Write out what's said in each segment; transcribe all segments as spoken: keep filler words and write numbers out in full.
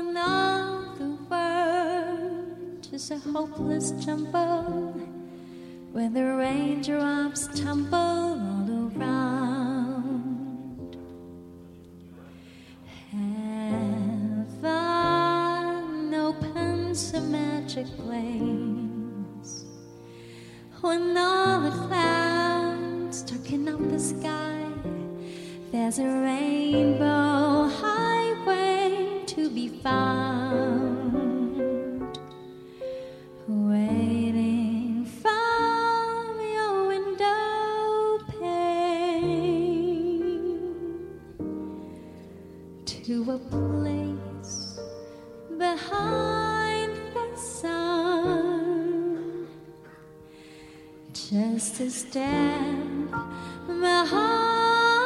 when all the world is a hopeless jumble, where the raindrops tumble all around. Heaven opens a magic place when all the clouds darken up the sky. There's a rainbow highway to be found, waiting from your window pane to a place behind the sun, just a step behind.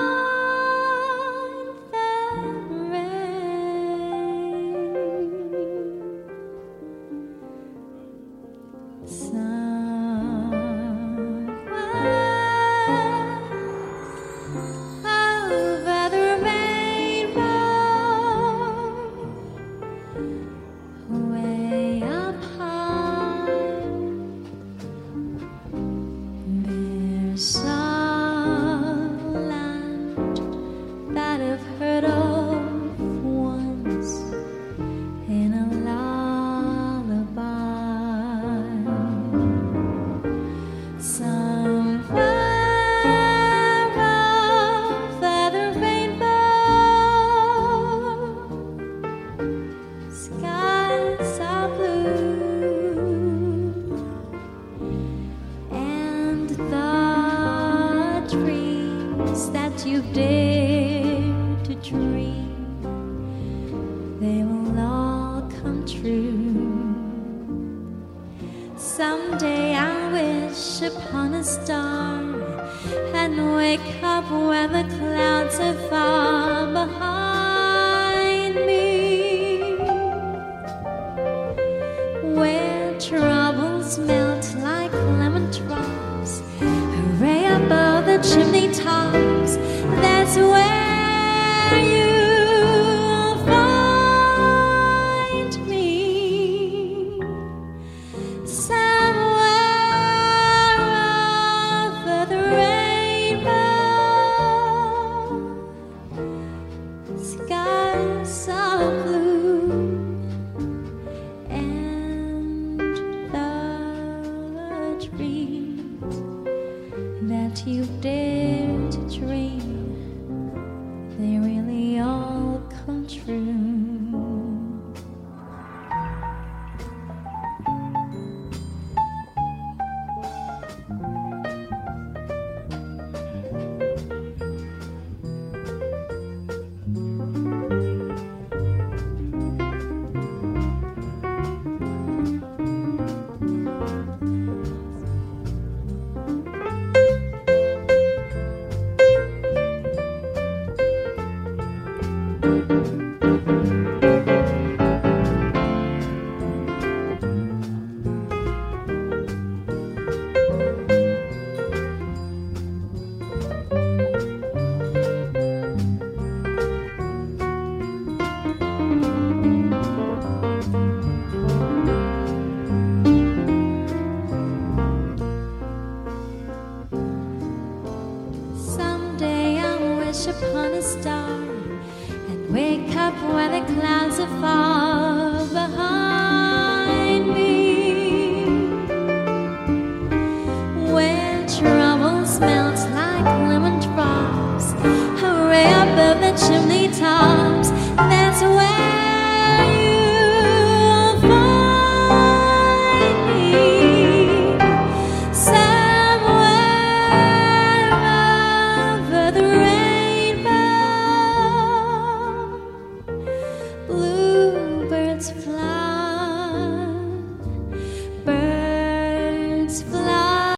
That you dare to dream, they will all come true. Someday I wish upon a star and wake up where the clouds are far behind me, where troubles melt like lemon drops, hooray above the chimney tops. That's where you'll find me, somewhere over the rainbow. Skies are blue and the dreams that you dare to dream, they really all come true. Upon a star and wake up where the clouds are far